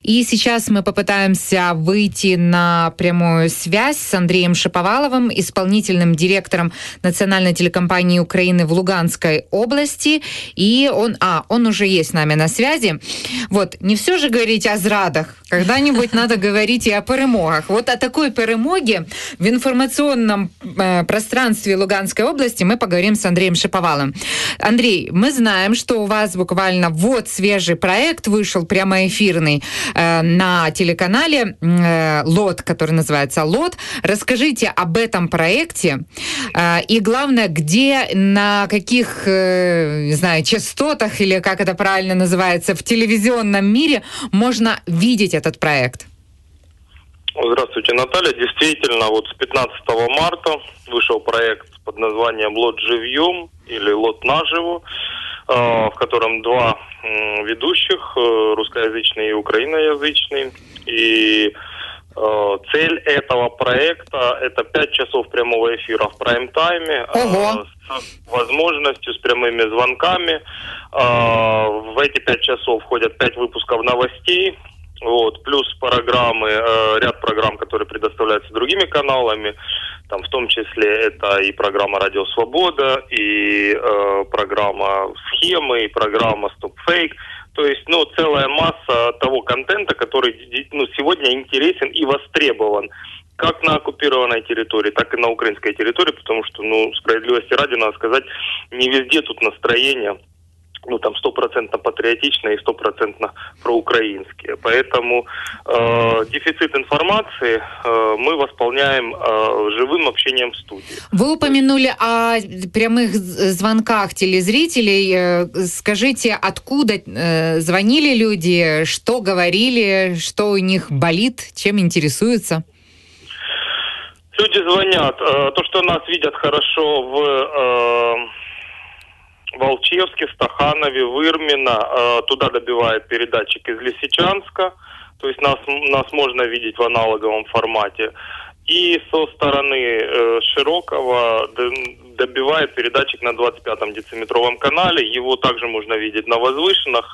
И сейчас мы попытаемся выйти на прямую связь с Андреем Шаповаловым, исполнительным директором национальной телекомпании Украины в Луганской области. И он уже есть с нами на связи. Вот, не все же говорить о зрадах. Когда-нибудь надо говорить и о перемогах. Вот о такой перемоге в информационном пространстве Луганской области мы поговорим с Андреем Шаповаловым. Андрей, мы знаем, что у вас буквально свежий проект вышел, прямоэфирный, на телеканале ЛОТ, который называется ЛОТ. Расскажите об этом проекте и, главное, где, на каких, не знаю, частотах или как это правильно называется, в телевизионном мире можно видеть этот проект. Здравствуйте, Наталья. Действительно, с 15 марта вышел проект под названием «ЛОТ живьем» или «ЛОТ наживо», в котором два ведущих, русскоязычный и украиноязычный. И цель этого проекта – это 5 часов прямого эфира в прайм-тайме с возможностью, с прямыми звонками. В эти 5 часов входят 5 выпусков новостей, плюс программы, ряд программ, которые предоставляются другими каналами. Там, в том числе это и программа «Радио Свобода», и программа «Схемы», и программа «Стоп-фейк». То есть, целая масса того контента, который сегодня интересен и востребован как на оккупированной территории, так и на украинской территории, потому что, справедливости ради, надо сказать, не везде тут настроение 100% патриотичные и 100% проукраинские. Поэтому дефицит информации мы восполняем живым общением в студии. Вы упомянули о прямых звонках телезрителей. Скажите, откуда звонили люди, что говорили, что у них болит, чем интересуются? Люди звонят. То, что нас видят хорошо в Волчевске, Стаханове, Вырмино, туда добивает передатчик из Лисичанска, то есть нас можно видеть в аналоговом формате. И со стороны Широкого добивает передатчик на 25-м дециметровом канале, его также можно видеть на возвышенных.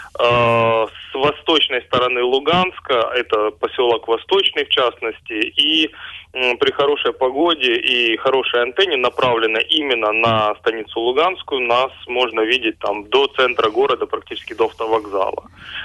С восточной стороны Луганска, это поселок Восточный в частности, и при хорошей погоде и хорошей антенне, направленной именно на станицу Луганскую, нас можно видеть там до центра города, практически до автовокзала.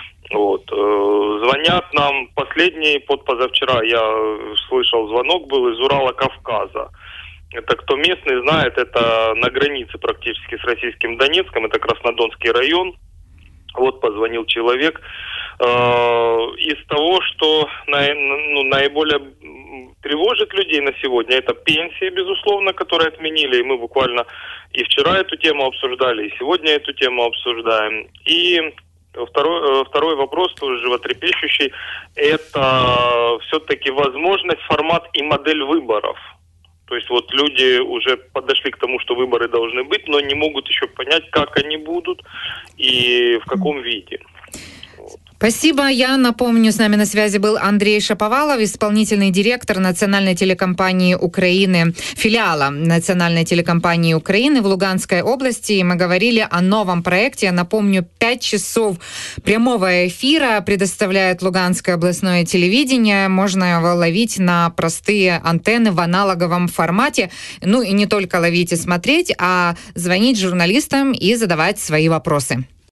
Звонят нам последний, позавчера я слышал звонок, был из Урала-Кавказа. Это кто местный знает, это на границе практически с российским Донецком, это Краснодонский район. Позвонил человек. Из того, что наиболее тревожит людей на сегодня, это пенсии, безусловно, которые отменили. И мы буквально и вчера эту тему обсуждали, и сегодня эту тему обсуждаем. И второй вопрос, тоже животрепещущий, это все-таки возможность, формат и модель выборов. То есть люди уже подошли к тому, что выборы должны быть, но не могут еще понять, как они будут и в каком виде. Спасибо. Я напомню, с нами на связи был Андрей Шаповалов, исполнительный директор национальной телекомпании Украины, филиала национальной телекомпании Украины в Луганской области. И мы говорили о новом проекте. Я напомню, 5 часов прямого эфира предоставляет Луганское областное телевидение. Можно его ловить на простые антенны в аналоговом формате. И не только ловить и смотреть, а звонить журналистам и задавать свои вопросы.